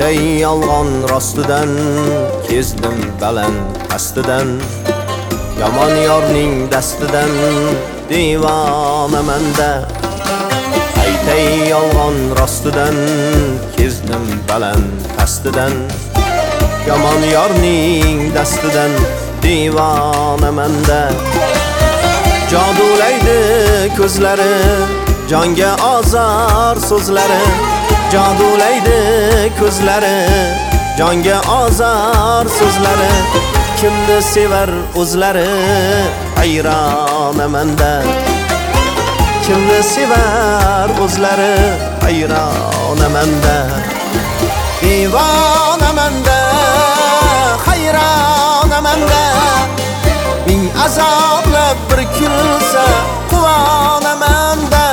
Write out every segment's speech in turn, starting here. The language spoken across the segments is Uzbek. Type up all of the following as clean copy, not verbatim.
Aytay yolg'on rostidan, kezdim baland pastidan, yomon yorning dastidan devonaman-da. Aytay yolg'on rostidan, kezdim baland pastidan, yomon yorning dastidan devonaman-da. Jodulaydi ko'zlari, jonga ozor so'zlari, jodulaydi ko'zlari, jonga ozor so'zlari. Kimni sevar o'zlari, hayronaman-da. Kimni sevar o'zlari, hayronaman-da. Devonaman-da, hayronaman-da. Ming azoblab bir kulsa quvonaman-da.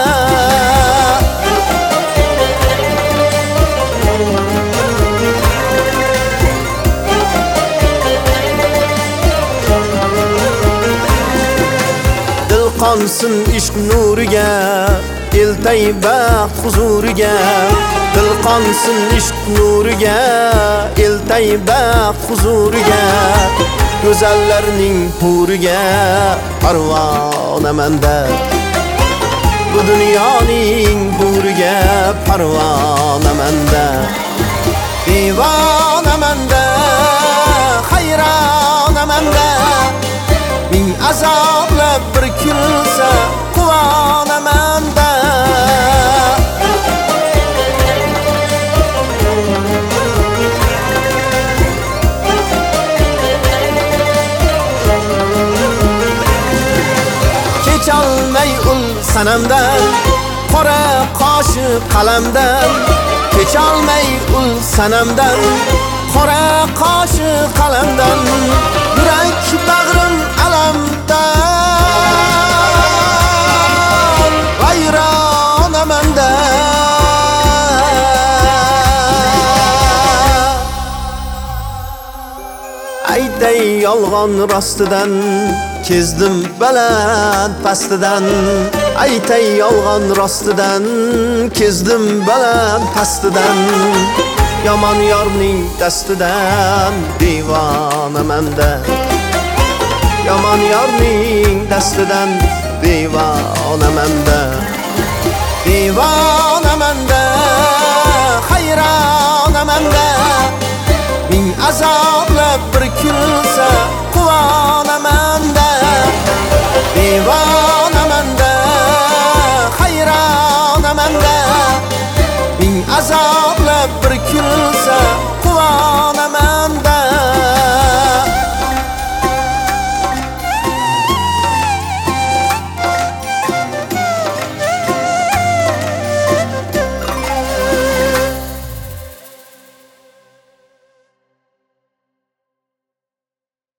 Dil qonsin ishq nuriga, eltay baxt huzuriga. Dil qonsin ishq nuriga, eltay baxt huzuriga. Go'zallarning huriga parvonaman-da. Bu dunyoning huriga parvonaman-da. Devonaman-da, hayronaman-da. Ming azoblab bir kulsa quvonaman-da. Kecholmay ul sanamdan, qora qoshi qalamdan. Kecholmay ul sanamdan, qora qoshi qalamdan. Yurak bag'rim alamdan, vayronaman-da. Aytay yolg'on rostidan, kezdim baland pastidan. Aytay yolg'on rostidan, kezdim baland pastidan, yomon yorning dastidan devonaman-da. Yomon yorning dastidan devonaman-da. Devonaman-da, hayronaman-da. Ming azoblab bir kulsa